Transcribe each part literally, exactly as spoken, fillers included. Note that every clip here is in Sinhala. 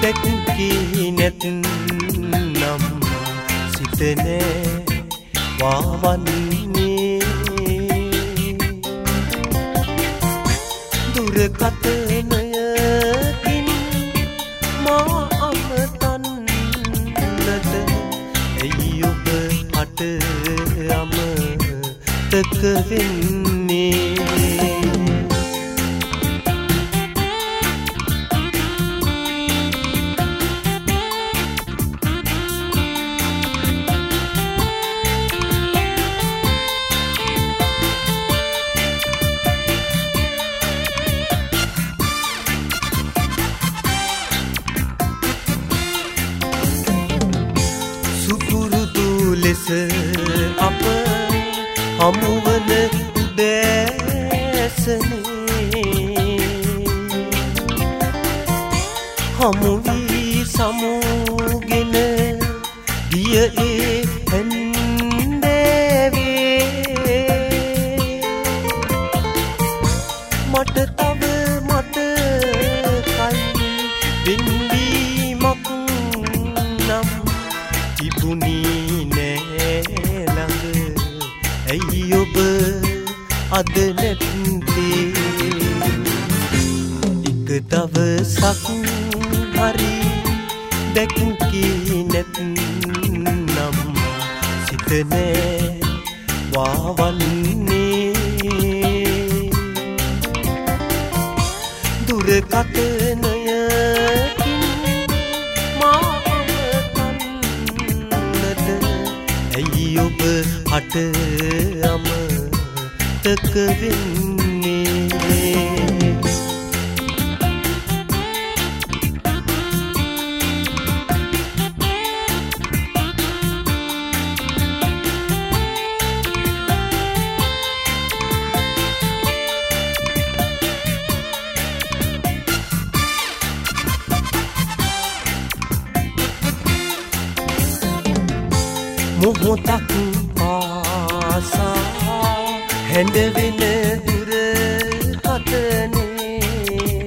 දැක්කේ නැත්නම් සිත නෑ වාවන්නේ දුරකථනයකින් මා අමතන්නට ඇයි ඔබ හට අමතක වෙන්නේ ලෙස අප හමුවන උදෑසනේ හමු වී සමුගෙන ගිය ඒ හැන්දෑවේ මට තව මතකයි බින්දීමක් නම් තිබුණී ඇයි ඔබ අද නැත්තේ එක දවසක් හරි දැක්කේ නැත්නම් සිත නෑ වාවන්නේ දුරකථනයකින් මා අමතන්නට ඇයි ඔබ හට අමතක වෙන්නේ මොහොතක් පාසා හැඬවෙන දුරකථනේ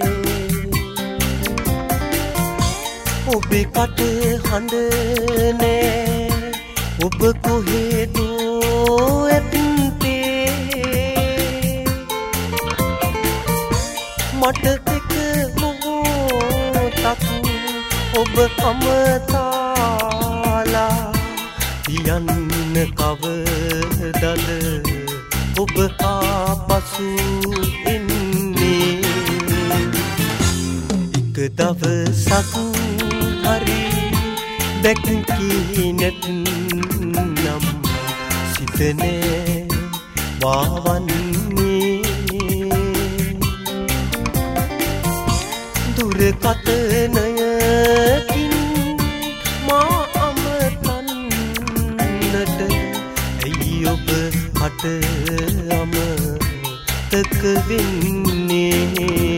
ඔබේ කට හඬ නෑ ඔබ කොහෙදෝ ඇත්තේ මට දෙක මොහොතක් ඔබ අමතාලා යන්න කවදද ඔබ ආපසු එන්නේ එක දවසක් හරි දැක්කේ නැත්නම් සිත නෑ වාවන්නේ දුරකථනයකින් මා ඇයි ඔබ හට අමතක වෙන්නේ